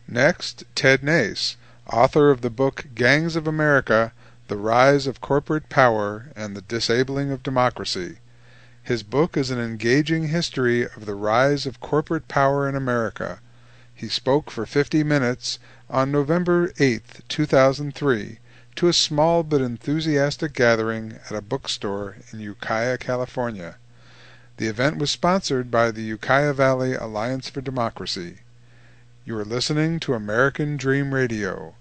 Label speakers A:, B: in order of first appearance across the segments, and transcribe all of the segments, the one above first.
A: Next, Ted Nace, author of the book Gangs of America, The Rise of Corporate Power and the Disabling of Democracy. His book is an engaging history of the rise of corporate power in America. He spoke for 50 minutes on November 8, 2003, to a small but enthusiastic gathering at a bookstore in Ukiah, California. The event was sponsored by the Ukiah Valley Alliance for Democracy. You are listening to American Dream Radio.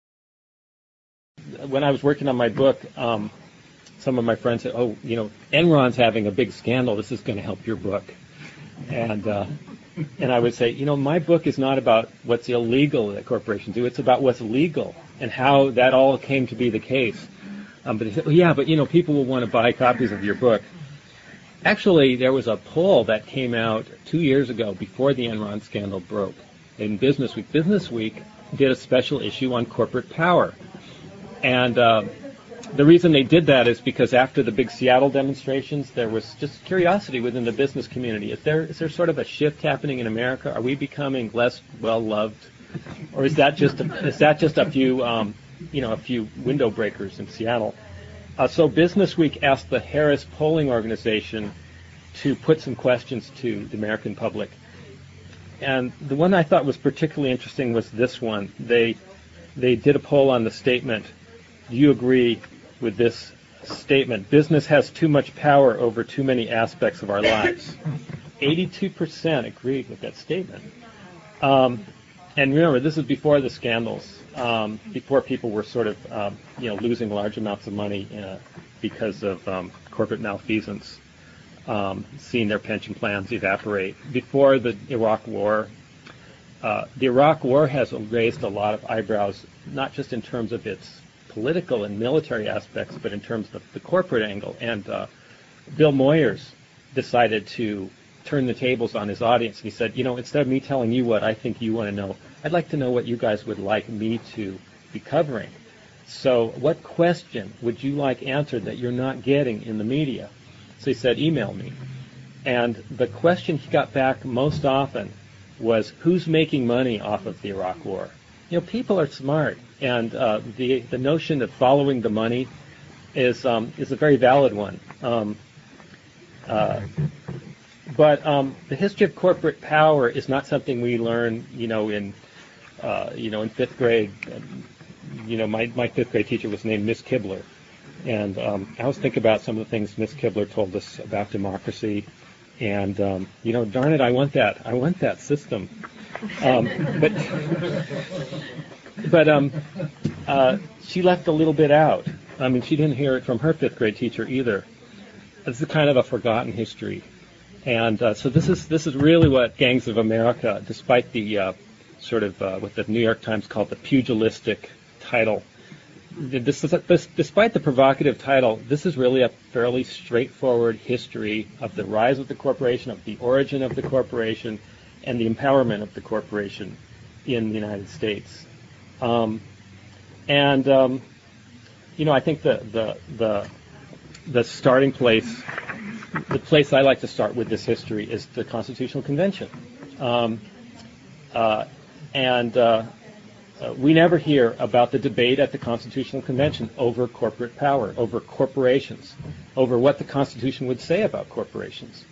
B: When I was working on my book, some of my friends said, "Oh, Enron's having a big scandal. This is going to help your book." And I would say, my book is not about what's illegal that corporations do. It's about what's legal and how that all came to be the case. But they said, but people will want to buy copies of your book. Actually, there was a poll that came out 2 years ago before the Enron scandal broke in Business Week. Business Week did a special issue on corporate power. And the reason they did that is because after the big Seattle demonstrations, there was just curiosity within the business community. Is there sort of a shift happening in America? Are we becoming less well-loved? Or is that just a few, a few window breakers in Seattle? So Business Week asked the Harris Polling Organization to put some questions to the American public. And the one I thought was particularly interesting was this one. They did a poll on the statement, do you agree with this statement? Business has too much power over too many aspects of our lives. 82% agreed with that statement. And remember, this is before the scandals, before people were sort of, losing large amounts of money because of corporate malfeasance, seeing their pension plans evaporate. Before the Iraq War, the Iraq War has raised a lot of eyebrows, not just in terms of its political and military aspects, but in terms of the corporate angle. And Bill Moyers decided to turn the tables on his audience. And he said, instead of me telling you what I think you want to know, I'd like to know what you guys would like me to be covering. So what question would you like answered that you're not getting in the media? So he said, email me. And the question he got back most often was, who's making money off of the Iraq War? People are smart, and the notion of following the money is a very valid one. But the history of corporate power is not something we learn, in fifth grade. My fifth grade teacher was named Miss Kibler, and I always think about some of the things Miss Kibler told us about democracy. And darn it, I want that system. But she left a little bit out. I mean, she didn't hear it from her fifth grade teacher either. This is kind of a forgotten history. And so this is really what Gangs of America, despite the what the New York Times called the pugilistic title, despite the provocative title, this is really a fairly straightforward history of the rise of the corporation, of the origin of the corporation, and the empowerment of the corporation in the United States. I think the starting place, the place I like to start with this history is the Constitutional Convention. We never hear about the debate at the Constitutional Convention over corporate power, over corporations, over what the Constitution would say about corporations.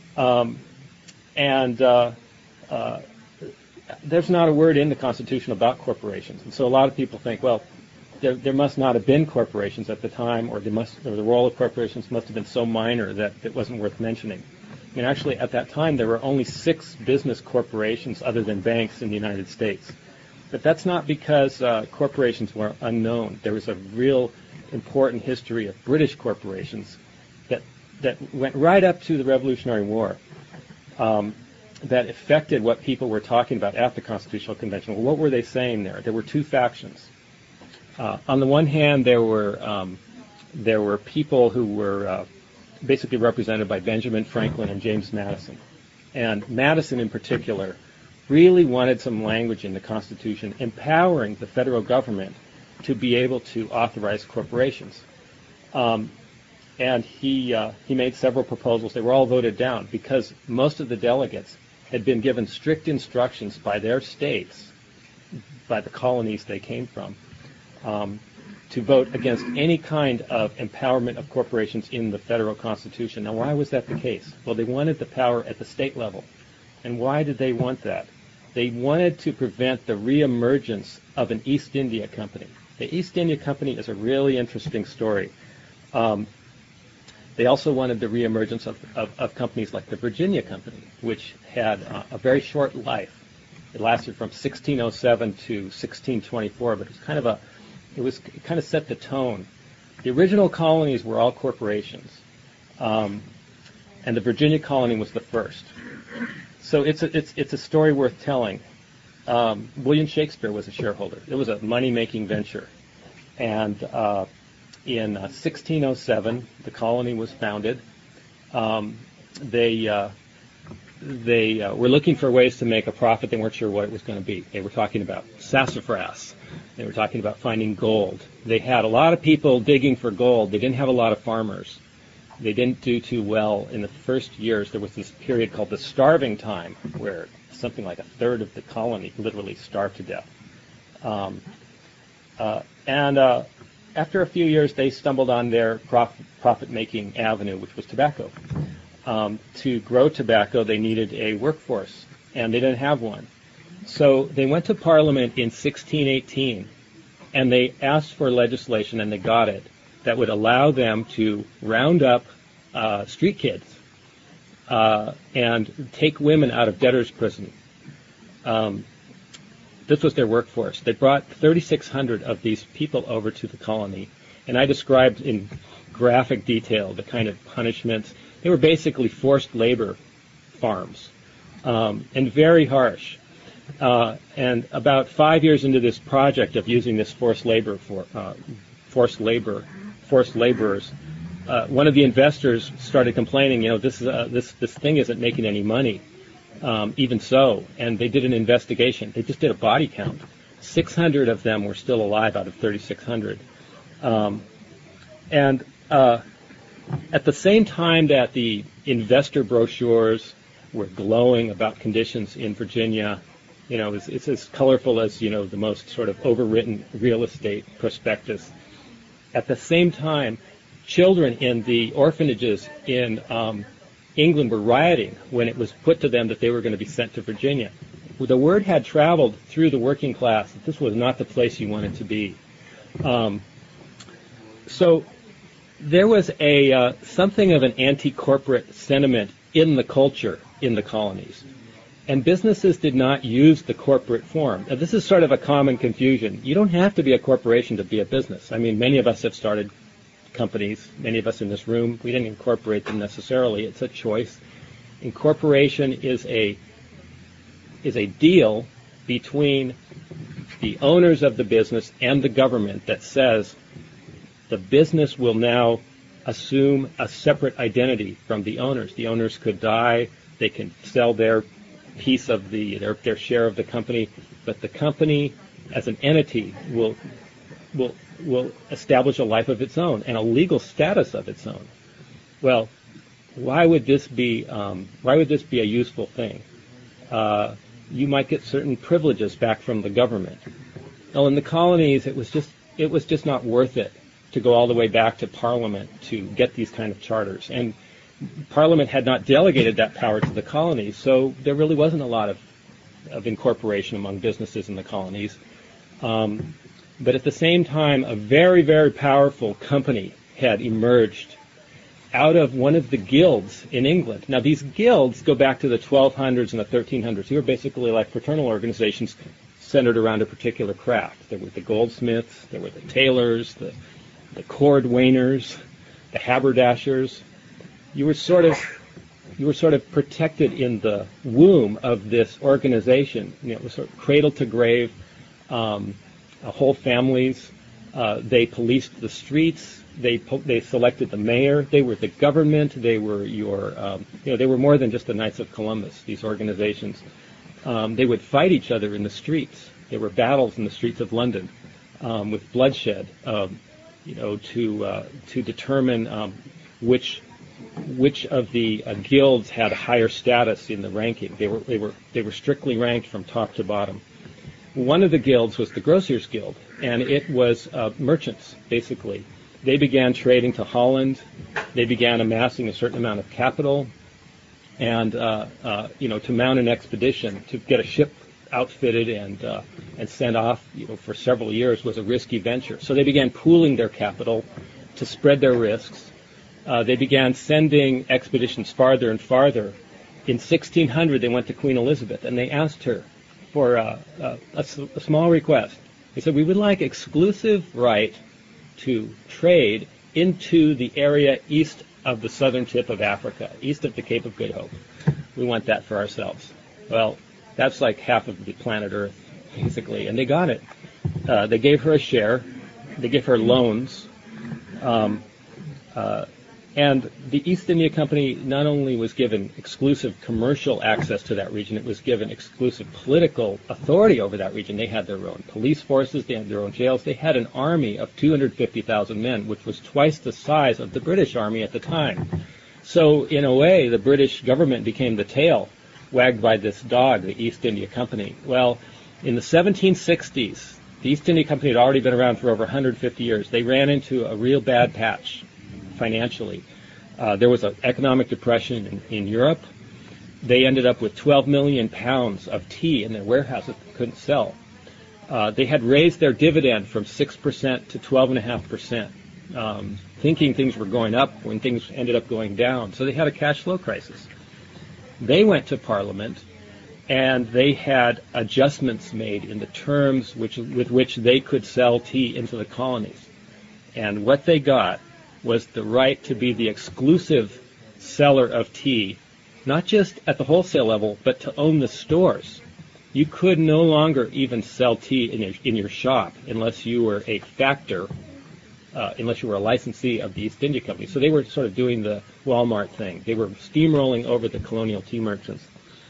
B: There's not a word in the Constitution about corporations. And so a lot of people think, well, there must not have been corporations at the time, or the role of corporations must have been so minor that it wasn't worth mentioning. I mean, actually, at that time, there were only 6 business corporations other than banks in the United States. But that's not because corporations were unknown. There was a real important history of British corporations that went right up to the Revolutionary War, that affected what people were talking about at the Constitutional Convention. Well, what were they saying there? There were 2 factions. On the one hand, there were people who were basically represented by Benjamin Franklin and James Madison. And Madison in particular really wanted some language in the Constitution empowering the federal government to be able to authorize corporations. And he made several proposals. They were all voted down because most of the delegates had been given strict instructions by their states by the colonies they came from, to vote against any kind of empowerment of corporations in the federal constitution. Now, why was that the case? Well, they wanted the power at the state level. And why did they want that? They wanted to prevent the reemergence of an East India Company. The East India Company is a really interesting story. They also wanted the reemergence of companies like the Virginia Company, which had a very short life. It lasted from 1607 to 1624, but it kind of set the tone. The original colonies were all corporations, and the Virginia colony was the first. So it's a story worth telling. William Shakespeare was a shareholder. It was a money-making venture, and in 1607 the colony was founded. They were looking for ways to make a profit. They weren't sure what it was going to be. They were talking about sassafras. They were talking about finding gold. They had a lot of people digging for gold. They didn't have a lot of farmers. They didn't do too well in the first years. There was this period called the starving time, where something like a third of the colony literally starved to death. And after a few years, they stumbled on their profit-making avenue, which was tobacco. To grow tobacco, they needed a workforce, and they didn't have one. So they went to Parliament in 1618, and they asked for legislation, and they got it, that would allow them to round up street kids and take women out of debtor's prison. This was their workforce. They brought 3,600 of these people over to the colony, and I described in graphic detail the kind of punishments. They were basically forced labor farms, and very harsh. And about 5 years into this project of using this forced laborers, one of the investors started complaining, this thing isn't making any money. Even so, and they did an investigation. They just did a body count. 600 of them were still alive out of 3,600. At the same time that the investor brochures were glowing about conditions in Virginia, it's as colorful as, the most sort of overwritten real estate prospectus. At the same time, children in the orphanages in England were rioting when it was put to them that they were going to be sent to Virginia. The word had traveled through the working class that this was not the place you wanted to be. So there was something of an anti-corporate sentiment in the culture in the colonies. And businesses did not use the corporate form. Now, this is sort of a common confusion. You don't have to be a corporation to be a business. I mean, many of us have started companies. Many of us in this room, we didn't incorporate them necessarily. It's a choice. Incorporation is a deal between the owners of the business and the government that says the business will now assume a separate identity from the owners. The owners could die. They can sell their piece of their share of the company, but the company as an entity will establish a life of its own and a legal status of its own. Well, why would this be a useful thing? You might get certain privileges back from the government. Well, in the colonies, it was just not worth it to go all the way back to Parliament to get these kind of charters. And Parliament had not delegated that power to the colonies, so there really wasn't a lot of incorporation among businesses in the colonies. But at the same time, a very, very powerful company had emerged out of one of the guilds in England. Now, these guilds go back to the 1200s and the 1300s. They were basically like fraternal organizations centered around a particular craft. There were the goldsmiths, there were the tailors, the cordwainers, the haberdashers. You were sort of protected in the womb of this organization. It was sort of cradle to grave. Whole families. They policed the streets. They selected the mayor. They were the government. They were they were more than just the Knights of Columbus. These organizations. They would fight each other in the streets. There were battles in the streets of London with bloodshed. To determine which of the guilds had a higher status in the ranking. They were strictly ranked from top to bottom. One of the guilds was the Grocers Guild, and it was merchants, basically. They began trading to Holland. They began amassing a certain amount of capital, and to mount an expedition, to get a ship outfitted and sent off, for several years was a risky venture. So they began pooling their capital to spread their risks. They began sending expeditions farther and farther. In 1600, they went to Queen Elizabeth, and they asked her for a small request. They said, we would like exclusive right to trade into the area east of the southern tip of Africa, east of the Cape of Good Hope. We want that for ourselves. Well, that's like half of the planet Earth, basically, and they got it. They gave her a share. They gave her loans. And the East India Company not only was given exclusive commercial access to that region, it was given exclusive political authority over that region. They had their own police forces, they had their own jails, they had an army of 250,000 men, which was twice the size of the British army at the time. So, in a way, the British government became the tail wagged by this dog, the East India Company. Well, in the 1760s, the East India Company had already been around for over 150 years. They ran into a real bad patch financially. There was an economic depression in Europe. They ended up with 12 million pounds of tea in their warehouse that they couldn't sell. They had raised their dividend from 6% to 12.5%, thinking things were going up when things ended up going down. So they had a cash flow crisis. They went to Parliament, and they had adjustments made in the terms with which they could sell tea into the colonies. And what they got was the right to be the exclusive seller of tea, not just at the wholesale level, but to own the stores. You could no longer even sell tea in your shop unless you were a factor, unless you were a licensee of the East India Company. So they were sort of doing the Walmart thing. They were steamrolling over the colonial tea merchants.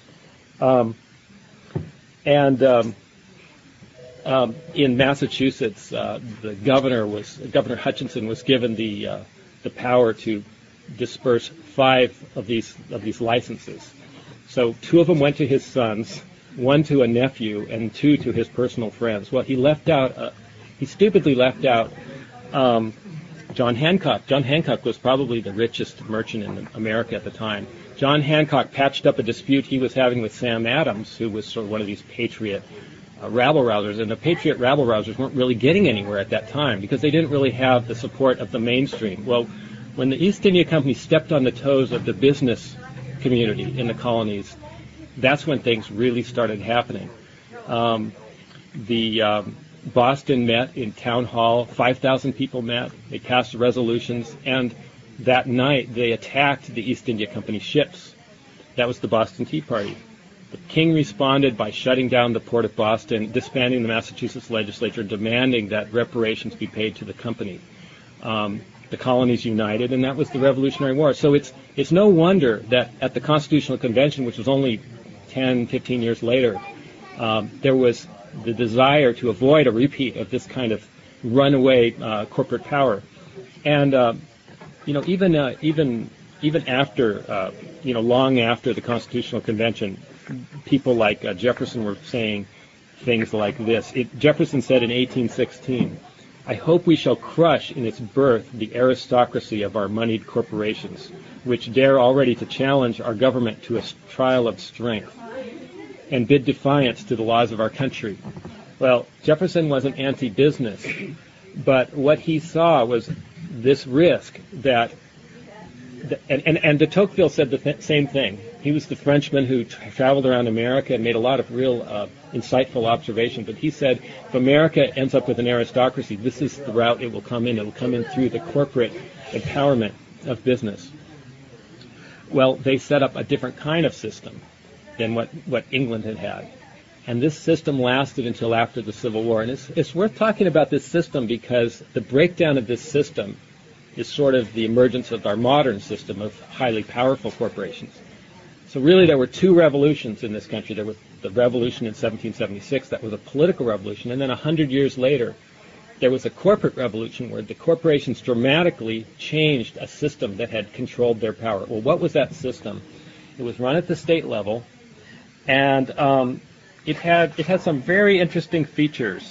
B: In Massachusetts, Governor Hutchinson was given the power to disperse 5 of these licenses. So 2 of them went to his sons, 1 to a nephew, and 2 to his personal friends. Well, he stupidly left out John Hancock. John Hancock was probably the richest merchant in America at the time. John Hancock patched up a dispute he was having with Sam Adams, who was sort of one of these patriot rabble-rousers, and the patriot rabble-rousers weren't really getting anywhere at that time because they didn't really have the support of the mainstream. Well, when the East India Company stepped on the toes of the business community in the colonies, that's when things really started happening. Boston met in town hall, 5,000 people met, they passed resolutions, and that night they attacked the East India Company ships. That was the Boston Tea Party. The king responded by shutting down the port of Boston, disbanding the Massachusetts legislature, demanding that reparations be paid to the company. The colonies united, and that was the Revolutionary War. So it's no wonder that at the Constitutional Convention, which was only 10, 15 years later, there was the desire to avoid a repeat of this kind of runaway corporate power. And even after long after the Constitutional Convention, people like Jefferson were saying things like this. Jefferson said in 1816, "I hope we shall crush in its birth the aristocracy of our moneyed corporations, which dare already to challenge our government to a trial of strength, and bid defiance to the laws of our country." Well, Jefferson wasn't anti-business, but what he saw was this risk that, and de Tocqueville said the same thing. He was the Frenchman who traveled around America and made a lot of real insightful observations, but he said, if America ends up with an aristocracy, this is the route it will come in. It will come in through the corporate empowerment of business. Well, they set up a different kind of system than what England had had. And this system lasted until after the Civil War. And it's worth talking about this system because the breakdown of this system is sort of the emergence of our modern system of highly powerful corporations. So really there were 2 revolutions in this country. There was the revolution in 1776, that was a political revolution, and then 100 years later there was a corporate revolution where the corporations dramatically changed a system that had controlled their power. Well, what was that system? It was run at the state level, and it had some very interesting features.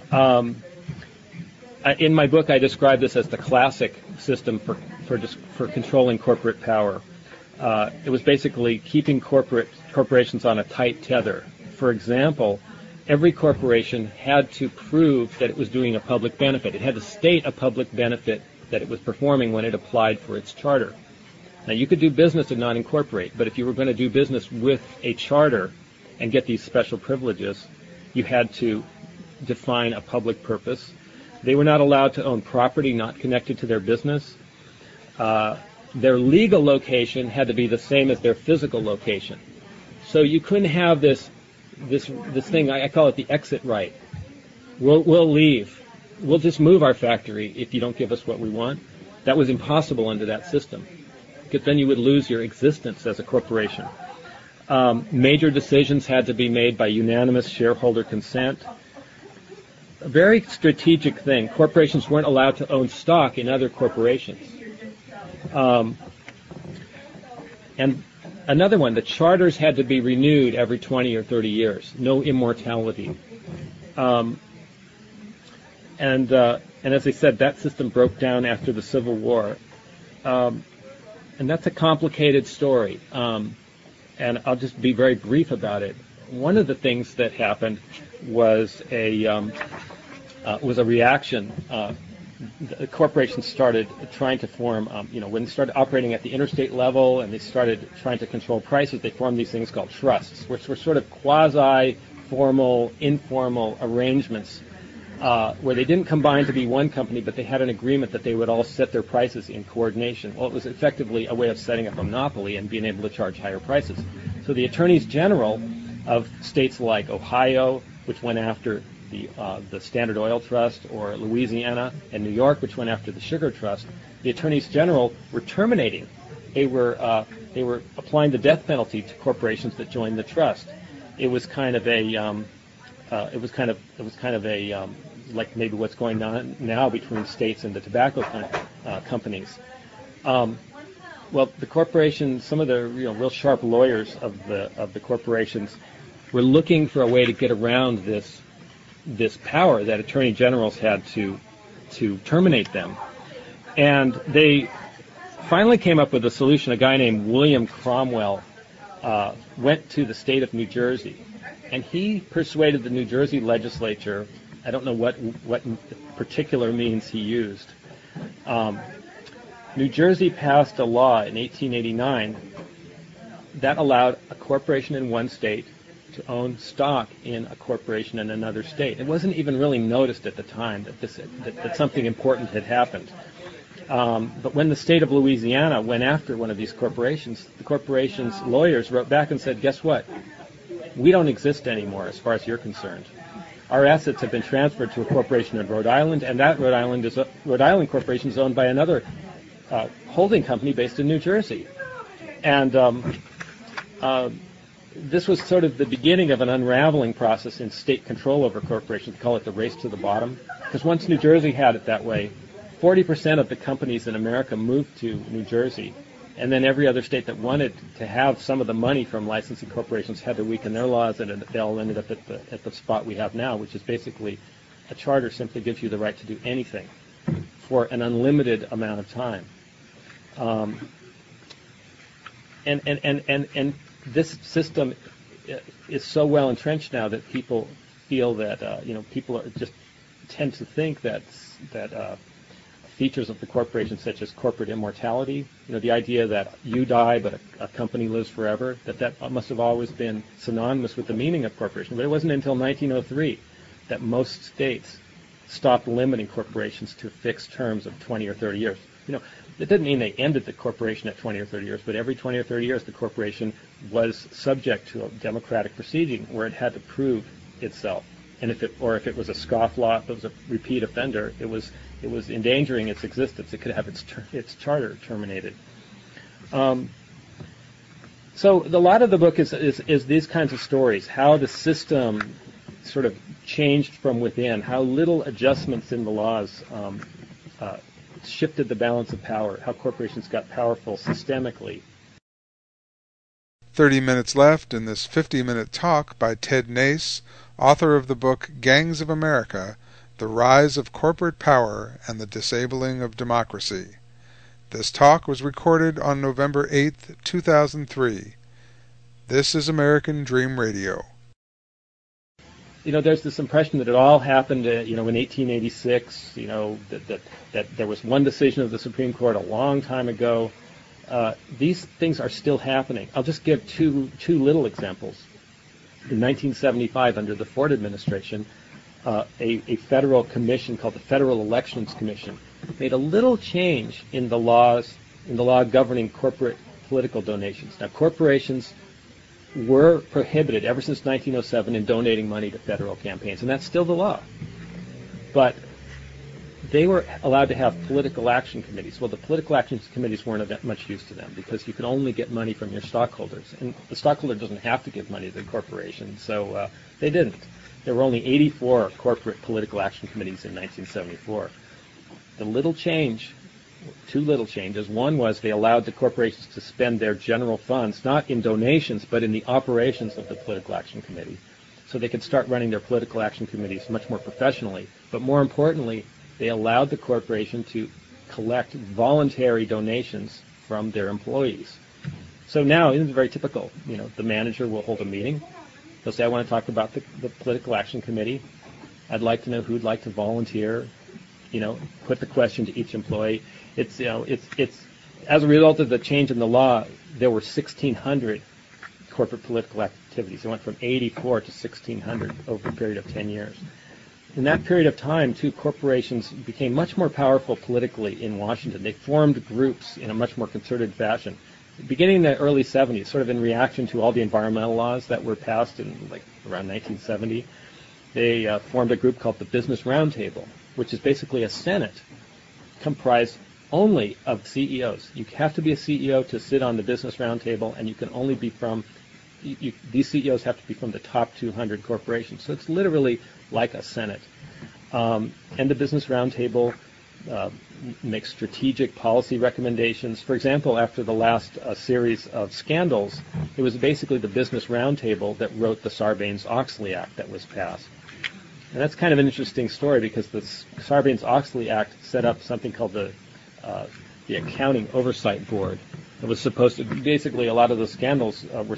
B: In my book, I describe this as the classic system for controlling corporate power. It was basically keeping corporations on a tight tether. For example, every corporation had to prove that it was doing a public benefit. It had to state a public benefit that it was performing when it applied for its charter. Now, you could do business and not incorporate, but if you were going to do business with a charter and get these special privileges, you had to define a public purpose. They were not allowed to own property not connected to their business. Their legal location had to be the same as their physical location. So you couldn't have this thing, I call it the exit right. We'll leave. We'll just move our factory if you don't give us what we want. That was impossible under that system, because then you would lose your existence as a corporation. Major decisions had to be made by unanimous shareholder consent. A very strategic thing. Corporations weren't allowed to own stock in other corporations. And another one, the charters had to be renewed every 20 or 30 years. No immortality. And as I said, that system broke down after the Civil War. And that's a complicated story. And I'll just be very brief about it. One of the things that happened was a reaction. The corporations started trying to form, when they started operating at the interstate level and they started trying to control prices, they formed these things called trusts, which were sort of quasi-formal, informal arrangements where they didn't combine to be one company, but they had an agreement that they would all set their prices in coordination. Well, it was effectively a way of setting up a monopoly and being able to charge higher prices. So the attorneys general of states like Ohio, which went after the Standard Oil Trust, or Louisiana and New York, which went after the Sugar Trust, the attorneys general were terminating. They were applying the death penalty to corporations that joined the trust. It was kind of like maybe what's going on now between states and the tobacco companies. Well, the corporations, some of the real sharp lawyers of the corporations were looking for a way to get around this power that attorney generals had to terminate them. And they finally came up with a solution. A guy named William Cromwell went to the state of New Jersey, and he persuaded the New Jersey legislature. I don't know what particular means he used. New Jersey passed a law in 1889 that allowed a corporation in one state to own stock in a corporation in another state. It wasn't even really noticed at the time that something important had happened. But when the state of Louisiana went after one of these corporations, the corporation's lawyers wrote back and said, guess what? We don't exist anymore as far as you're concerned. Our assets have been transferred to a corporation in Rhode Island, and that Rhode Island corporation is owned by another holding company based in New Jersey. And this was sort of the beginning of an unraveling process in state control over corporations. We call it the race to the bottom. Because once New Jersey had it that way, 40% of the companies in America moved to New Jersey. And then every other state that wanted to have some of the money from licensing corporations had to weaken their laws, and they all ended up at the spot we have now, which is basically a charter simply gives you the right to do anything for an unlimited amount of time. And this system is so well entrenched now that people feel that people just tend to think that features of the corporation, such as corporate immortality, the idea that you die but a company lives forever, that must have always been synonymous with the meaning of corporation. But it wasn't until 1903 that most states stopped limiting corporations to fixed terms of 20 or 30 years. It didn't mean they ended the corporation at 20 or 30 years, but every 20 or 30 years the corporation was subject to a democratic proceeding where it had to prove itself. And if it was a scofflaw, if it was a repeat offender, it was endangering its existence. It could have its charter terminated. So a lot of the book is these kinds of stories, how the system sort of changed from within, how little adjustments in the laws shifted the balance of power, how corporations got powerful systemically.
A: 30 minutes left in this 50-minute talk by Ted Nace, author of the book Gangs of America, The Rise of Corporate Power and the Disabling of Democracy. This talk was recorded on November 8, 2003. This is American Dream Radio.
B: There's this impression that it all happened, in 1886, that there was one decision of the Supreme Court a long time ago. These things are still happening. I'll just give two little examples. In 1975, under the Ford administration, a federal commission called the Federal Elections Commission made a little change in the law governing corporate political donations. Now, corporations were prohibited ever since 1907 in donating money to federal campaigns, and that's still the law. But they were allowed to have political action committees. Well, the political action committees weren't of that much use to them because you could only get money from your stockholders, and the stockholder doesn't have to give money to the corporation, so they didn't. There were only 84 corporate political action committees in 1974. Two little changes. One was they allowed the corporations to spend their general funds, not in donations, but in the operations of the political action committee. So they could start running their political action committees much more professionally. But more importantly, they allowed the corporation to collect voluntary donations from their employees. So now, it's very typical. The manager will hold a meeting. He'll say, I want to talk about the political action committee. I'd like to know who'd like to volunteer. Put the question to each employee. It's as a result of the change in the law, there were 1,600 corporate political activities. It went from 84 to 1,600 over a period of 10 years. In that period of time, too, corporations became much more powerful politically in Washington. They formed groups in a much more concerted fashion. Beginning in the early 70s, sort of in reaction to all the environmental laws that were passed in around 1970, they formed a group called the Business Roundtable, which is basically a Senate comprised only of CEOs. You have to be a CEO to sit on the Business Roundtable, and you can only be from, these CEOs have to be from the top 200 corporations. So it's literally like a Senate. And the Business Roundtable makes strategic policy recommendations. For example, after the last series of scandals, it was basically the Business Roundtable that wrote the Sarbanes-Oxley Act that was passed. And that's kind of an interesting story because the Sarbanes-Oxley Act set up something called the Accounting Oversight Board. It was supposed to, basically a lot of the scandals were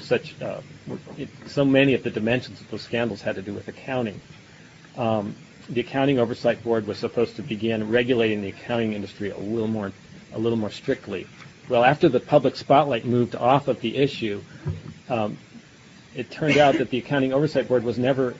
B: so many of the dimensions of those scandals had to do with accounting. The Accounting Oversight Board was supposed to begin regulating the accounting industry a little more strictly. Well, after the public spotlight moved off of the issue, it turned out that the Accounting Oversight Board was never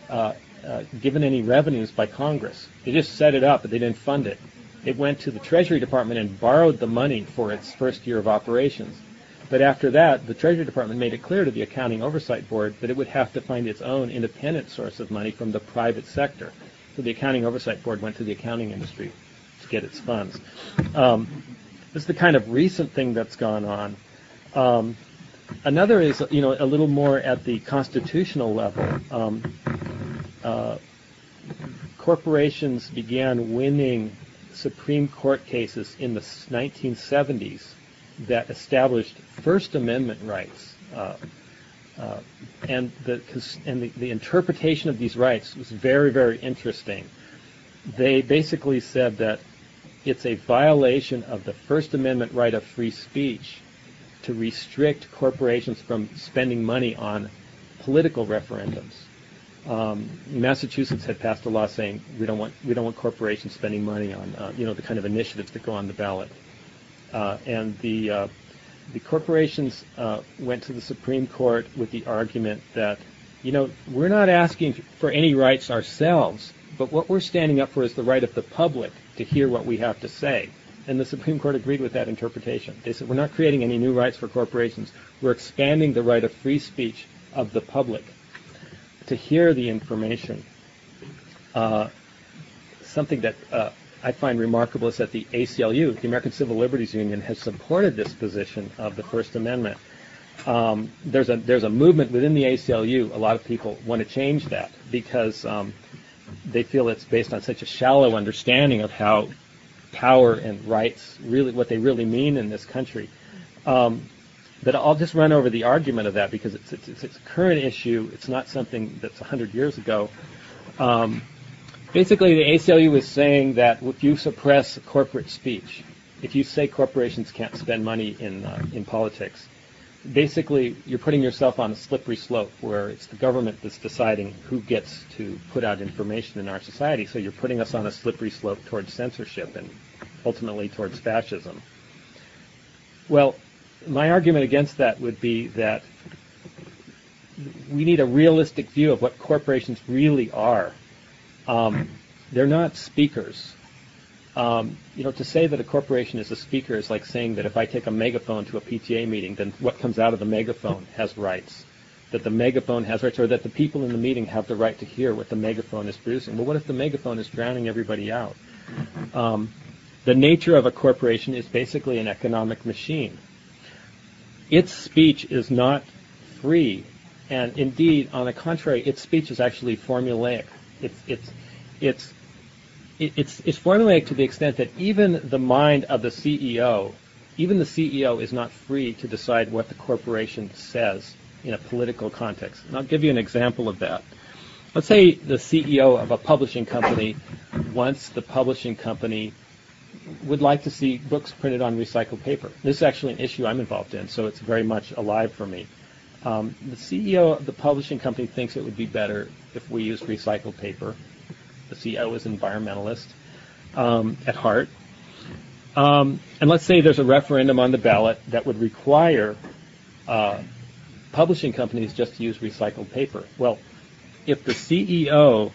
B: given any revenues by Congress. They just set it up, but they didn't fund it. It went to the Treasury Department and borrowed the money for its first year of operations. But after that, the Treasury Department made it clear to the Accounting Oversight Board that it would have to find its own independent source of money from the private sector. So the Accounting Oversight Board went to the accounting industry to get its funds. This is the kind of recent thing that's gone on. Another is, a little more at the constitutional level. Corporations began winning Supreme Court cases in the 1970s that established First Amendment rights, and the interpretation of these rights was very, very interesting. They basically said that it's a violation of the First Amendment right of free speech to restrict corporations from spending money on political referendums. Massachusetts had passed a law saying we don't want corporations spending money on the kind of initiatives that go on the ballot, and the corporations went to the Supreme Court with the argument that we're not asking for any rights ourselves, but what we're standing up for is the right of the public to hear what we have to say. And the Supreme Court agreed with that interpretation. They said we're not creating any new rights for corporations. We're expanding the right of free speech of the public to hear the information. Something that I find remarkable is that the ACLU, the American Civil Liberties Union, has supported this position of the First Amendment. There's a movement within the ACLU. A lot of people want to change that because they feel it's based on such a shallow understanding of how power and rights really, what they really mean in this country. But I'll just run over the argument of that because it's a current issue. It's not something that's 100 years ago. Basically, the ACLU is saying that if you suppress corporate speech, if you say corporations can't spend money in politics, basically you're putting yourself on a slippery slope where it's the government that's deciding who gets to put out information in our society. So you're putting us on a slippery slope towards censorship and ultimately towards fascism. Well, my argument against that would be that we need a realistic view of what corporations really are. They're not speakers. To say that a corporation is a speaker is like saying that if I take a megaphone to a PTA meeting, then what comes out of the megaphone has rights. That the megaphone has rights, or that the people in the meeting have the right to hear what the megaphone is producing. Well, what if the megaphone is drowning everybody out? The nature of a corporation is basically an economic machine. Its speech is not free, and indeed, on the contrary, its speech is actually formulaic. It's formulaic to the extent that even the mind of the CEO, even the CEO is not free to decide what the corporation says in a political context. And I'll give you an example of that. Let's say the CEO of a publishing company wants the publishing company would like to see books printed on recycled paper. This is actually an issue I'm involved in, so it's very much alive for me. The CEO of the publishing company thinks it would be better if we used recycled paper. The CEO is an environmentalist at heart. And let's say there's a referendum on the ballot that would require publishing companies just to use recycled paper. Well, if the CEO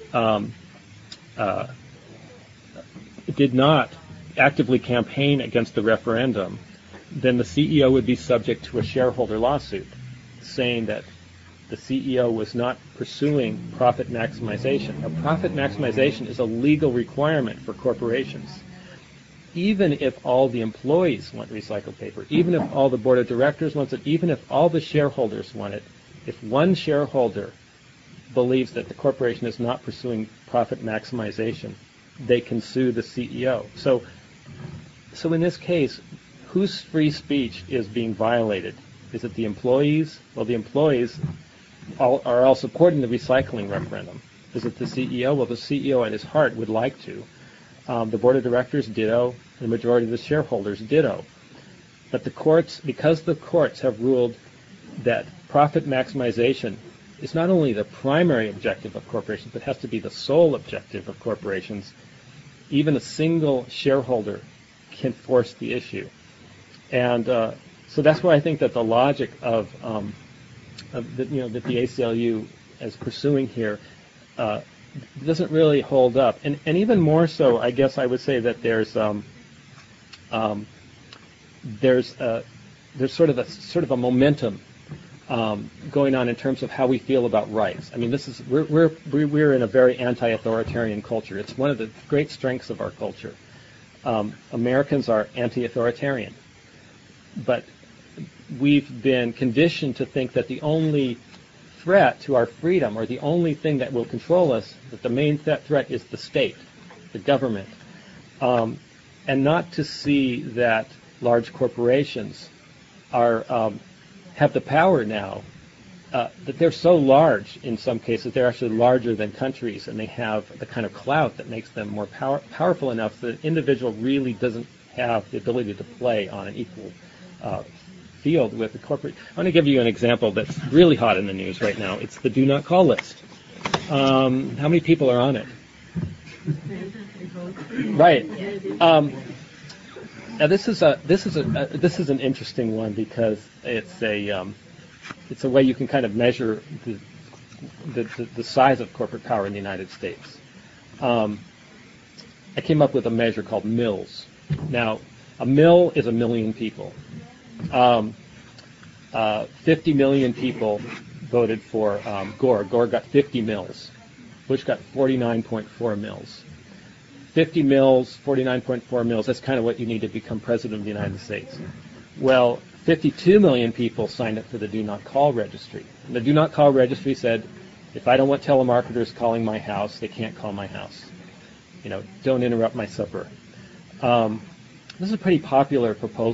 B: did not actively campaign against the referendum, then the CEO would be subject to a shareholder lawsuit saying that the CEO was not pursuing profit maximization. Now, profit maximization is a legal requirement for corporations. Even if all the employees want recycled paper, even if all the board of directors wants it, even if all the shareholders want it, if one shareholder believes that the corporation is not pursuing profit maximization, they can sue the CEO. So in this case, whose free speech is being violated? Is it the employees? Well, the employees are all supporting the recycling referendum. Is it the CEO? Well, the CEO at his heart would like to. The board of directors, ditto. The majority of the shareholders, ditto. But the courts, because the courts have ruled that profit maximization is not only the primary objective of corporations, but has to be the sole objective of corporations, even a single shareholder can force the issue. And so that's why I think that the logic of that the ACLU is pursuing here doesn't really hold up. And even more so, I guess I would say that there's sort of a momentum going on in terms of how we feel about rights. I mean, we're in a very anti-authoritarian culture. It's one of the great strengths of our culture. Americans are anti-authoritarian, but we've been conditioned to think that the only threat to our freedom, or the only thing that will control us, that the main threat is the state, the government, and not to see that large corporations have the power now, that they're so large in some cases, they're actually larger than countries, and they have the kind of clout that makes them more powerful enough that an individual really doesn't have the ability to play on an equal field with the corporate. I want to give you an example that's really hot in the news right now. It's the do not call list. How many people are on it? Right. Now this is an interesting one because it's a way you can kind of measure the size of corporate power in the United States. I came up with a measure called mills. Now, a mill is 1 million people. 50 million people voted for Gore. Gore got 50 mills. Bush got 49.4 mills. 50 mills, 49.4 mills, that's kind of what you need to become president of the United States. Well, 52 million people signed up for the Do Not Call registry. And the Do Not Call registry said, if I don't want telemarketers calling my house, they can't call my house. Don't interrupt my supper. This is a pretty popular proposal.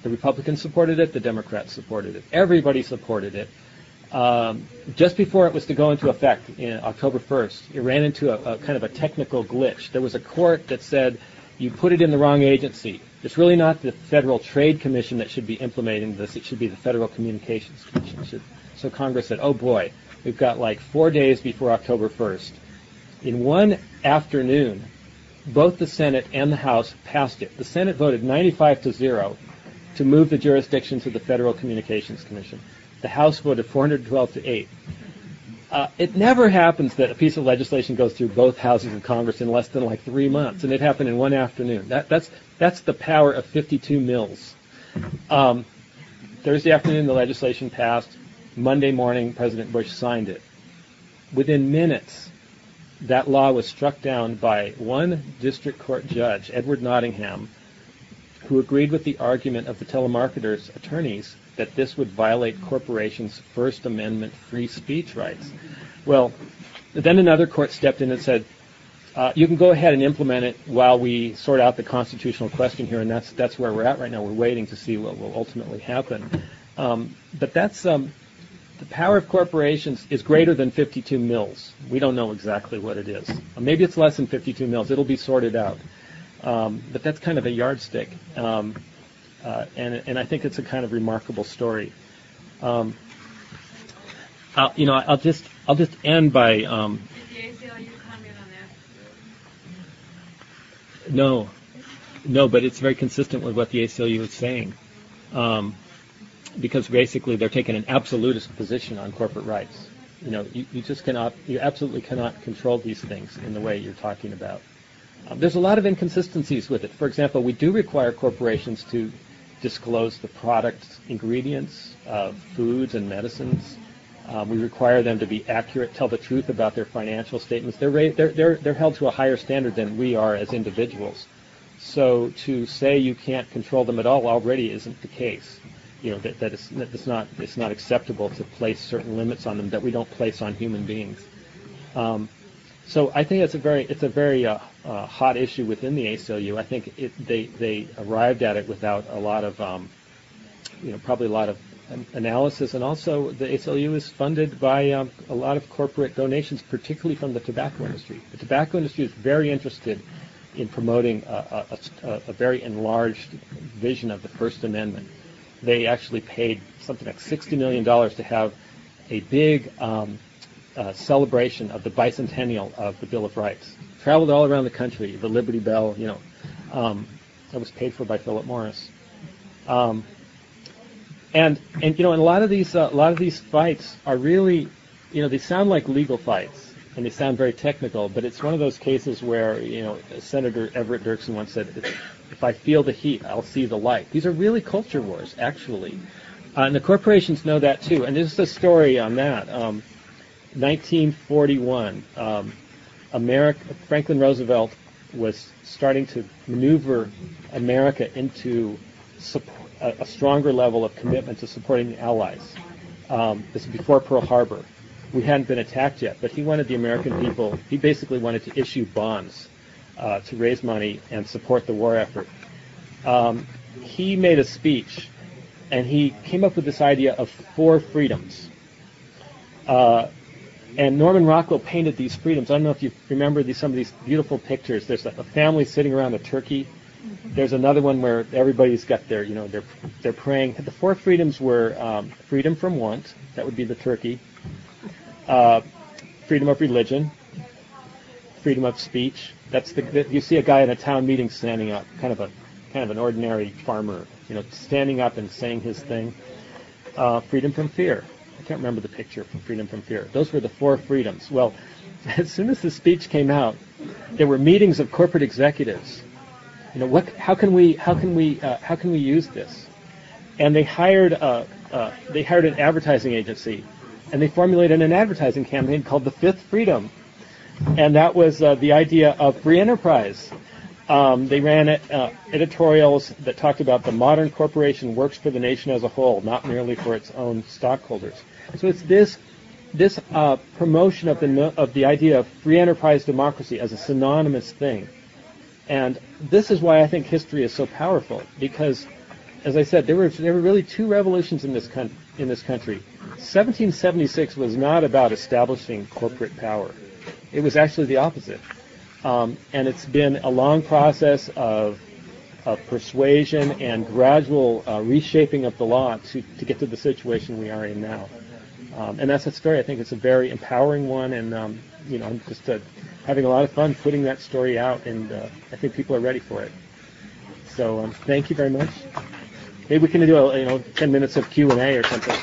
B: The Republicans supported it. The Democrats supported it. Everybody supported it. Just before it was to go into effect in October 1st, it ran into a kind of a technical glitch. There was a court that said you put it in the wrong agency. It's really not the Federal Trade Commission that should be implementing this. It should be the Federal Communications Commission. So Congress said, oh boy, we've got like 4 days before October 1st. In one afternoon, both the Senate and the House passed it. The Senate voted 95-0 to move the jurisdiction to the Federal Communications Commission. The House voted 412-8. It never happens that a piece of legislation goes through both houses of Congress in less than like 3 months, and it happened in one afternoon. That's the power of 52 mills. Thursday afternoon, the legislation passed. Monday morning, President Bush signed it. Within minutes, that law was struck down by one district court judge, Edward Nottingham, who agreed with the argument of the telemarketers' attorneys that this would violate corporations' First Amendment free speech rights. Well, then another court stepped in and said, you can go ahead and implement it while we sort out the constitutional question here, and that's where we're at right now. We're waiting to see what will ultimately happen. But that's the power of corporations is greater than 52 mills. We don't know exactly what it is. Maybe it's less than 52 mills. It'll be sorted out. But that's kind of a yardstick. And I think it's a kind of remarkable story. I'll just end by.
C: Did the ACLU comment on that?
B: No, but it's very consistent with what the ACLU is saying, because basically they're taking an absolutist position on corporate rights. You absolutely cannot control these things in the way you're talking about. There's a lot of inconsistencies with it. For example, we do require corporations to disclose the product ingredients of foods and medicines. We require them to be accurate, tell the truth about their financial statements. They're held to a higher standard than we are as individuals. So to say you can't control them at all already isn't the case. It's not acceptable to place certain limits on them that we don't place on human beings. So I think it's a very hot issue within the ACLU. I think they arrived at it without a lot of probably a lot of analysis, and also the ACLU is funded by a lot of corporate donations, particularly from the tobacco industry. The tobacco industry is very interested in promoting a very enlarged vision of the First Amendment. They actually paid something like $60 million to have a big celebration of the bicentennial of the Bill of Rights. Traveled all around the country, the Liberty Bell, that was paid for by Philip Morris. And a lot of these fights are really, they sound like legal fights and they sound very technical, but it's one of those cases where, Senator Everett Dirksen once said, if I feel the heat, I'll see the light. These are really culture wars, actually. And the corporations know that too. And there's a story on that. 1941, Franklin Roosevelt was starting to maneuver America into a stronger level of commitment to supporting the Allies. This is before Pearl Harbor. We hadn't been attacked yet, but he wanted the American people, he basically wanted to issue bonds to raise money and support the war effort. He made a speech, and he came up with this idea of 4 freedoms. And Norman Rockwell painted these freedoms. I don't know if you remember some of these beautiful pictures. There's a family sitting around a turkey. There's another one where everybody's got their, they're praying. The 4 freedoms were freedom from want, that would be the turkey, freedom of religion, freedom of speech. You see a guy in a town meeting standing up, kind of an ordinary farmer, standing up and saying his thing. Freedom from fear. I can't remember the picture from Freedom from Fear. Those were the 4 freedoms. Well, as soon as the speech came out, there were meetings of corporate executives. How can we use this? And they hired an advertising agency, and they formulated an advertising campaign called the 5th Freedom, and that was the idea of free enterprise. They ran editorials that talked about the modern corporation works for the nation as a whole, not merely for its own stockholders. So it's this promotion of the idea of free enterprise democracy as a synonymous thing. And this is why I think history is so powerful, because as I said, there were really two revolutions in this country. 1776 was not about establishing corporate power. It was actually the opposite. And it's been a long process of persuasion and gradual reshaping of the law to get to the situation we are in now. And that's a story. I think it's a very empowering one, and I'm just having a lot of fun putting that story out, and I think people are ready for it. So thank you very much. Maybe we can do 10 minutes of Q&A or something.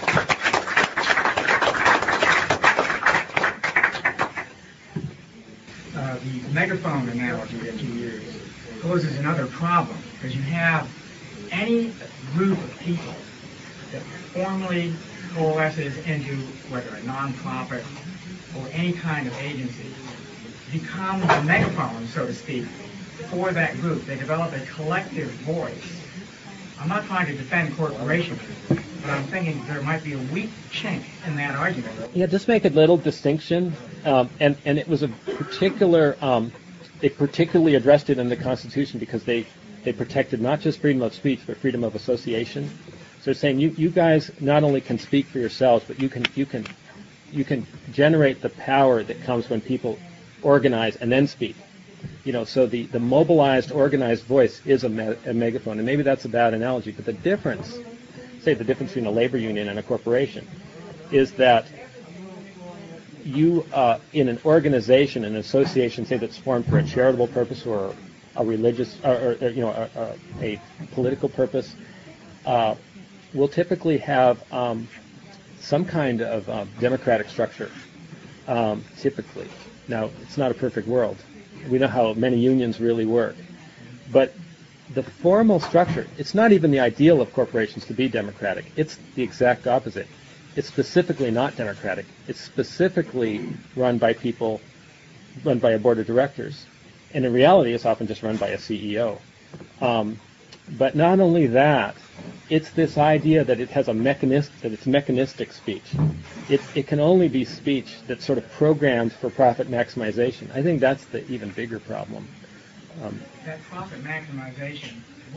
D: The megaphone analogy that you use poses another problem, because you have any group of people that formally coalesces into whether a nonprofit or any kind of agency becomes a megaphone, so to speak, for that group. They develop a collective voice. I'm not trying to defend corporations, but I'm thinking there might be a weak chink in that argument.
B: Yeah, just make a little distinction, and it was a particular. They particularly addressed it in the Constitution because they protected not just freedom of speech but freedom of association. So they're saying you guys not only can speak for yourselves, but you can generate the power that comes when people organize and then speak. So the mobilized, organized voice is a megaphone, and maybe that's a bad analogy, but the difference between a labor union and a corporation is that you, in an organization, an association, say that's formed for a charitable purpose or a religious, or a political purpose, will typically have some kind of democratic structure. Typically, now it's not a perfect world. We know how many unions really work, but the formal structure, it's not even the ideal of corporations to be democratic. It's the exact opposite. It's specifically not democratic. It's specifically run by people, run by a board of directors. And in reality, it's often just run by a CEO. But not only that, it's this idea that it has it's mechanistic speech. It can only be speech that's sort of programmed for profit maximization. I think that's the even bigger problem.
D: That profit maximization,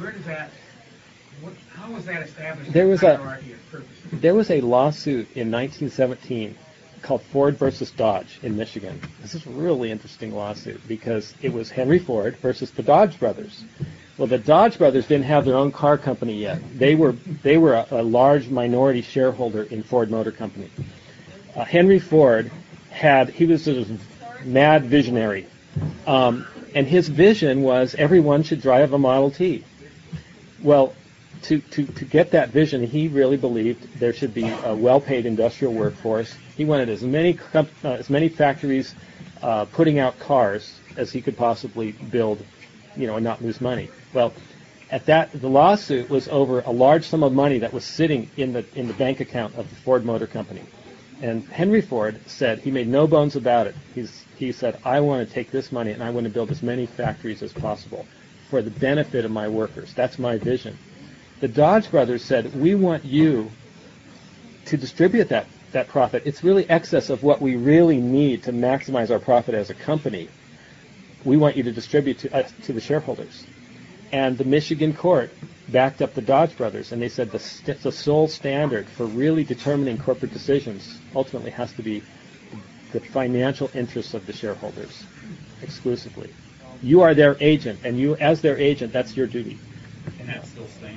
D: how was that established?
B: There was a lawsuit in 1917 called Ford versus Dodge in Michigan. This is a really interesting lawsuit because it was Henry Ford versus the Dodge brothers. Well, the Dodge brothers didn't have their own car company yet. They were a large minority shareholder in Ford Motor Company. Henry Ford he was a mad visionary, and his vision was everyone should drive a Model T. Well, to get that vision, he really believed there should be a well-paid industrial workforce. He wanted as many factories putting out cars as he could possibly build, and not lose money. Well, the lawsuit was over a large sum of money that was sitting in the bank account of the Ford Motor Company. And Henry Ford said, he made no bones about it. He said, I want to take this money and I want to build as many factories as possible for the benefit of my workers. That's my vision. The Dodge brothers said, we want you to distribute that profit. It's really excess of what we really need to maximize our profit as a company. We want you to distribute to the shareholders. And the Michigan court backed up the Dodge brothers, and they said the sole standard for really determining corporate decisions ultimately has to be the financial interests of the shareholders exclusively. You are their agent, and you, as their agent, that's your duty.
E: And that still stands.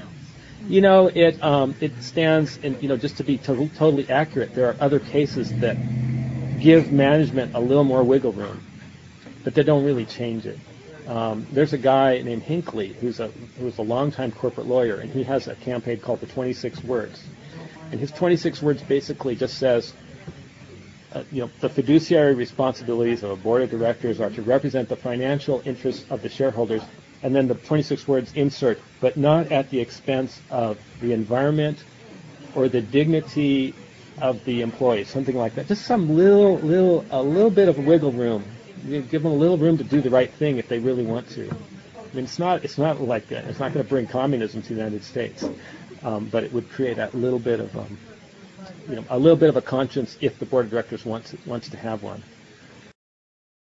B: It stands, and just to be totally accurate, there are other cases that give management a little more wiggle room, but they don't really change it. There's a guy named Hinckley who was a longtime corporate lawyer, and he has a campaign called the 26 Words. And his 26 Words basically just says, the fiduciary responsibilities of a board of directors are to represent the financial interests of the shareholders, and then the 26 Words insert, but not at the expense of the environment or the dignity of the employees, something like that. Just some a little bit of wiggle room. You give them a little room to do the right thing if they really want to. I mean, it's not like that. It's not going to bring communism to the United States, but it would create a little bit of a conscience if the board of directors wants to have one.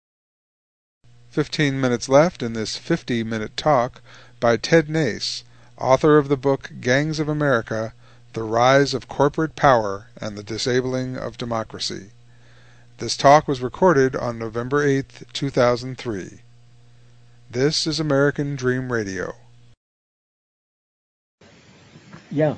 A: 15 minutes left in this 50-minute talk by Ted Nace, author of the book Gangs of America, The Rise of Corporate Power and the Disabling of Democracy. This talk was recorded on November 8, 2003. This is American Dream Radio.
B: Yeah.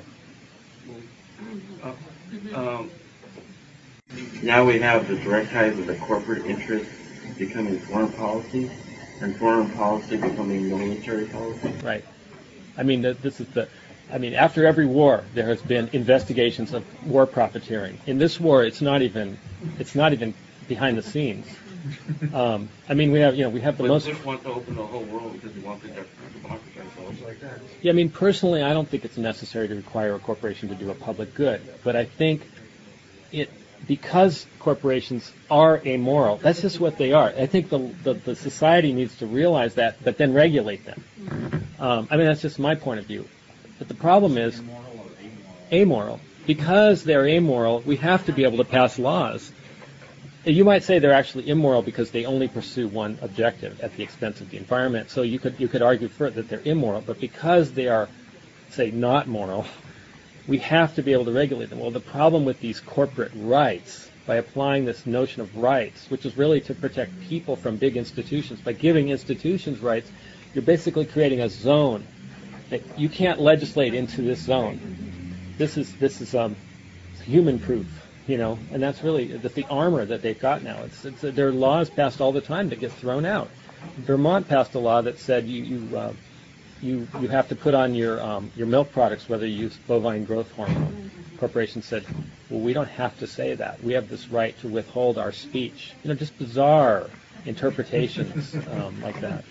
E: Now we have the direct ties of the corporate interests becoming foreign policy, and foreign policy becoming military policy.
B: Right. I mean, after every war, there has been investigations of war profiteering. In this war, it's not even behind the scenes. We have the most.
E: Bush wants to open the whole world because he wants to democratize all like that.
B: Yeah, personally, I don't think it's necessary to require a corporation to do a public good, but I think because corporations are amoral, that's just what they are. I think the society needs to realize that, but then regulate them. That's just my point of view. But the problem is amoral. Because they're amoral, we have to be able to pass laws. You might say they're actually immoral because they only pursue one objective at the expense of the environment. So you could argue that they're immoral, but because they are, say, not moral, we have to be able to regulate them. Well, the problem with these corporate rights, by applying this notion of rights, which is really to protect people from big institutions, by giving institutions rights, you're basically creating a zone that you can't legislate into this zone. This is human proof. And that's really the armor that they've got now. There are laws passed all the time that get thrown out. Vermont passed a law that said you have to put on your milk products whether you use bovine growth hormone. Corporations said, well, we don't have to say that. We have this right to withhold our speech. Just bizarre interpretations like that.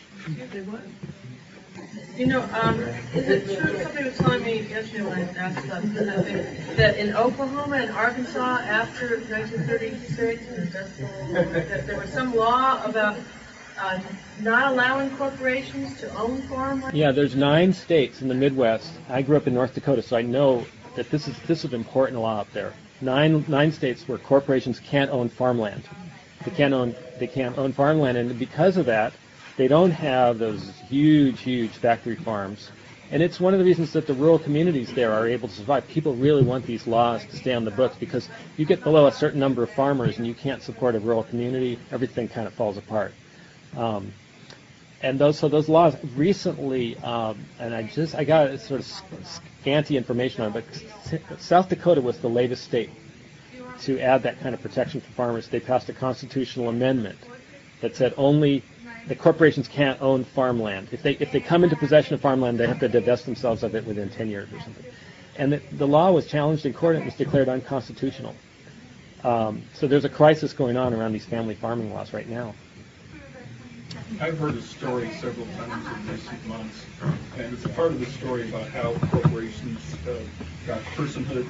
C: Is it true, somebody was telling me yesterday when I asked about this, that in Oklahoma and Arkansas after 1936, that there was some law about not allowing corporations to own farmland?
B: Yeah, there's 9 states in the Midwest. I grew up in North Dakota, so I know that this is an important law up there. 9 states where corporations can't own farmland. They can't own farmland, and because of that, they don't have those huge factory farms. And it's one of the reasons that the rural communities there are able to survive. People really want these laws to stay on the books because you get below a certain number of farmers and you can't support a rural community, everything kind of falls apart. And those laws recently, and I got sort of scanty information on it, but South Dakota was the latest state to add that kind of protection for farmers. They passed a constitutional amendment that said only the corporations can't own farmland. If they come into possession of farmland, they have to divest themselves of it within 10 years or something. And the law was challenged in court and it was declared unconstitutional. So there's a crisis going on around these family farming laws right now.
F: I've heard a story several times in recent months, and it's a part of the story about how corporations got personhood.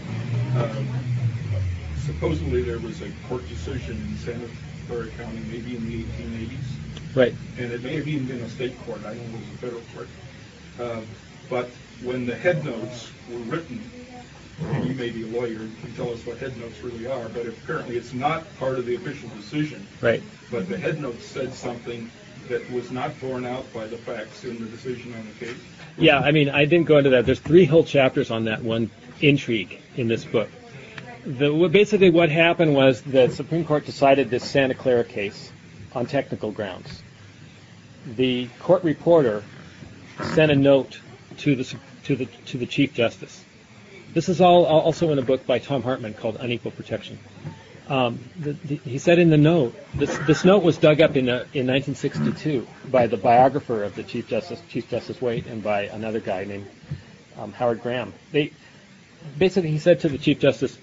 F: Supposedly there was a court decision in Santa Clara County, maybe in the 1880s.
B: Right.
F: And it may have even been a state court. I don't know if it was a federal court. But when the head notes were written, and you may be a lawyer, you can tell us what head notes really are, but apparently it's not part of the official decision.
B: Right.
F: But the head notes said something that was not borne out by the facts in the decision on the case.
B: Yeah, I didn't go into that. There's 3 whole chapters on that one intrigue in this book. Basically what happened was the Supreme Court decided this Santa Clara case on technical grounds. The court reporter sent a note to the Chief Justice. This is all also in a book by Tom Hartman called Unequal Protection. He said in the note, this note was dug up in 1962 by the biographer of the Chief Justice Waite, and by another guy named Howard Graham. He said to the Chief Justice,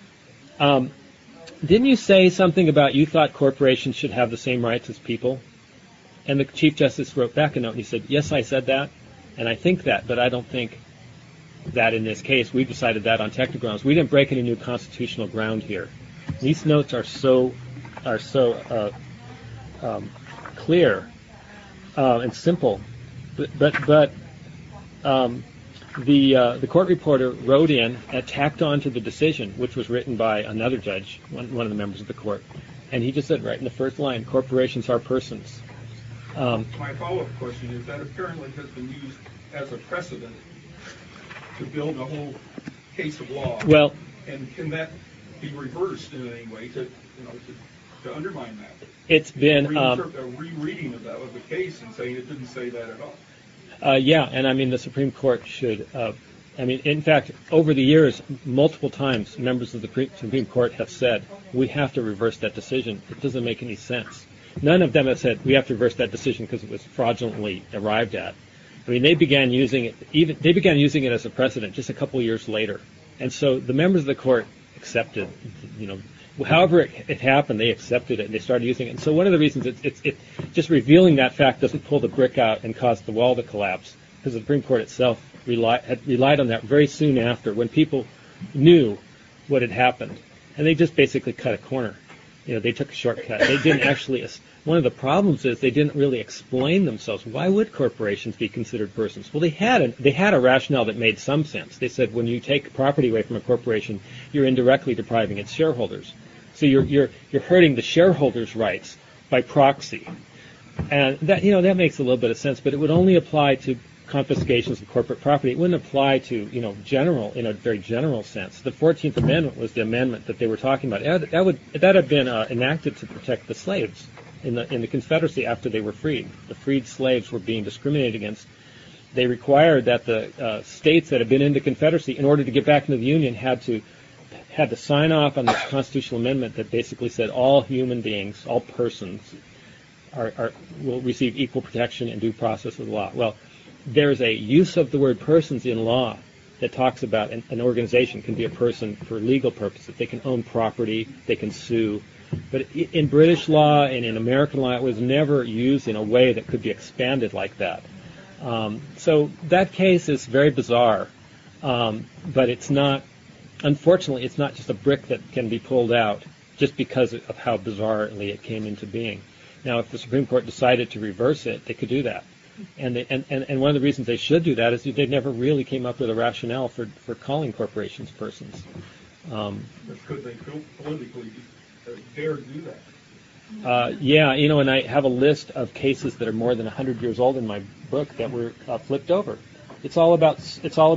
B: didn't you say something about you thought corporations should have the same rights as people? And the Chief Justice wrote back a note and he said, yes, I said that, and I think that, but I don't think that in this case. We decided that on technical grounds. We didn't break any new constitutional ground here. These notes are so clear and simple, but the court reporter wrote in and tacked on to the decision, which was written by another judge, one of the members of the court, and he just said right in the first line, corporations are persons.
F: My follow-up question is that apparently has been used as a precedent to build a whole case of law.
B: Well,
F: And can that be reversed in any way to undermine that?
B: it's been
F: A rereading of the case and saying it didn't say that at all.
B: yeah, and I mean the Supreme Court should. In fact, over the years, multiple times, members of the Supreme Court have said we have to reverse that decision. It doesn't make any sense. None of them have said we have to reverse that decision because it was fraudulently arrived at. I mean, they began using it as a precedent just a couple of years later, and so the members of the court accepted, however it happened, they accepted it and they started using it. And so one of the reasons it's just revealing that fact doesn't pull the brick out and cause the wall to collapse, because the Supreme Court itself had relied on that very soon after, when people knew what had happened, and they just basically cut a corner. They took a shortcut. They didn't actually. One of the problems is they didn't really explain themselves. Why would corporations be considered persons? Well, they had a rationale that made some sense. They said when you take property away from a corporation, you're indirectly depriving its shareholders. So you're hurting the shareholders' rights by proxy, and that makes a little bit of sense. But it would only apply to confiscations of corporate property. It wouldn't apply to in a very general sense. The 14th Amendment was the amendment that they were talking about. That had been enacted to protect the slaves in the Confederacy after they were freed. The freed slaves were being discriminated against. They required that the states that had been in the Confederacy, in order to get back into the Union, had to sign off on this constitutional amendment that basically said all human beings, all persons, will receive equal protection and due process of the law. Well, there's a use of the word persons in law that talks about an organization can be a person for legal purposes. They can own property, they can sue. But in British law and in American law, it was never used in a way that could be expanded like that. So that case is very bizarre, but it's not, unfortunately, it's not just a brick that can be pulled out just because of how bizarrely it came into being. Now, if the Supreme Court decided to reverse it, they could do that. And one of the reasons they should do that is they never really came up with a rationale for calling corporations persons.
F: But could they politically dare to do that?
B: Yeah, and I have a list of cases that are more than 100 years old in my book that were flipped over. It's all about it's one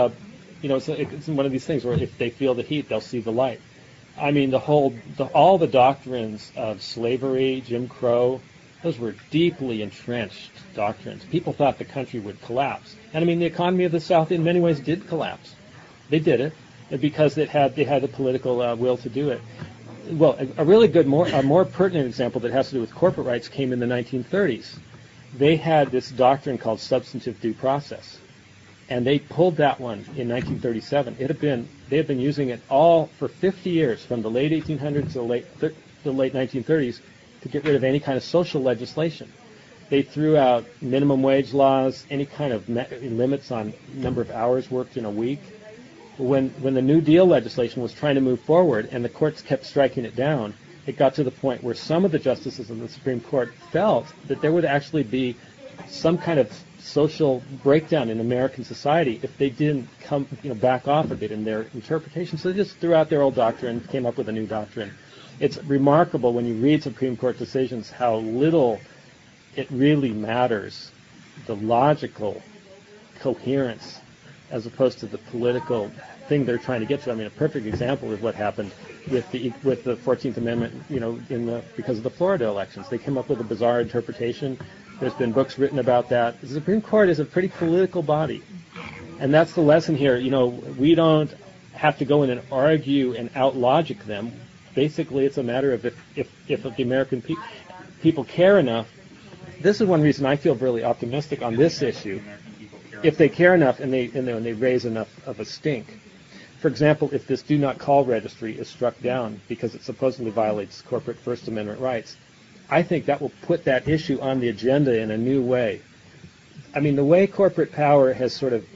B: of these things where if they feel the heat, they'll see the light. I mean, all the doctrines of slavery, Jim Crow, those were deeply entrenched doctrines. People thought the country would collapse. And I mean, the economy of the South in many ways did collapse. They did it because they had the political will to do it. Well, a really good, more pertinent example that has to do with corporate rights came in the 1930s. They had this doctrine called substantive due process. And they pulled that one in 1937. They had been using it all for 50 years, from the late 1800s to the late 1930s, to get rid of any kind of social legislation. They threw out minimum wage laws, any kind of limits on number of hours worked in a week. When the New Deal legislation was trying to move forward and the courts kept striking it down, it got to the point where some of the justices of the Supreme Court felt that there would actually be some kind of social breakdown in American society if they didn't back off a bit in their interpretation. So they just threw out their old doctrine, came up with a new doctrine. It's remarkable when you read Supreme Court decisions how little it really matters, the logical coherence, as opposed to the political thing they're trying to get to. I mean, a perfect example is what happened with the 14th Amendment, because of the Florida elections. They came up with a bizarre interpretation. There's been books written about that. The Supreme Court is a pretty political body. And that's the lesson here. We don't have to go in and argue and out-logic them. Basically, it's a matter of if the American people care enough. This is one reason I feel really optimistic on this issue. If they care enough and they raise enough of a stink. For example, if this do not call registry is struck down because it supposedly violates corporate First Amendment rights, I think that will put that issue on the agenda in a new way. I mean, the way corporate power has sort of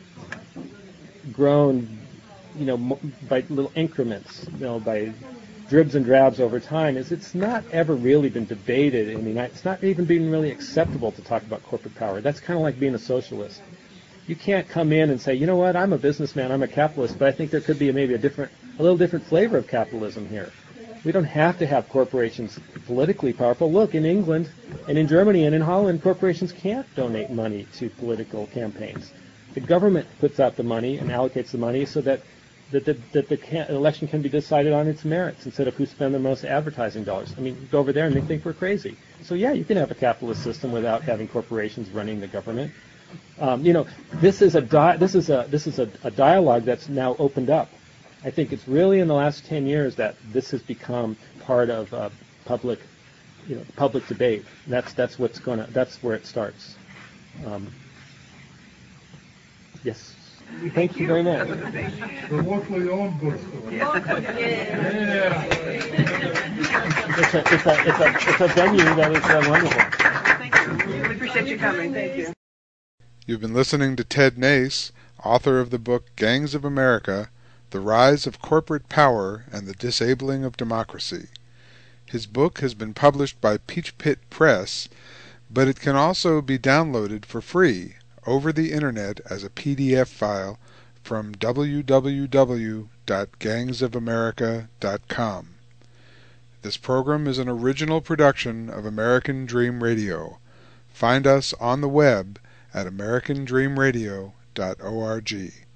B: grown, by little increments, by dribs and drabs over time, is it's not ever really been debated in the United States. It's not even been really acceptable to talk about corporate power. That's kind of like being a socialist. You can't come in and say, you know what, I'm a businessman, I'm a capitalist, but I think there could be maybe a little different flavor of capitalism here. We don't have to have corporations politically powerful. Look, in England and in Germany and in Holland, corporations can't donate money to political campaigns. The government puts out the money and allocates the money so that the election can be decided on its merits instead of who spend the most advertising dollars. I mean, go over there and they think we're crazy. So yeah, you can have a capitalist system without having corporations running the government. This is a dialogue that's now opened up. I think it's really in the last 10 years that this has become part of public debate. That's where it starts. Yes. Thank you very much.
F: The locally owned bookstore.
C: Yeah.
B: It's a venue that is wonderful.
C: Thank you. We appreciate you coming. Thank you.
A: You've been listening to Ted Nace, author of the book Gangs of America, The Rise of Corporate Power and the Disabling of Democracy. His book has been published by Peach Pit Press, but it can also be downloaded for free over the internet as a PDF file from www.gangsofamerica.com. This program is an original production of American Dream Radio. Find us on the web at americandreamradio.org.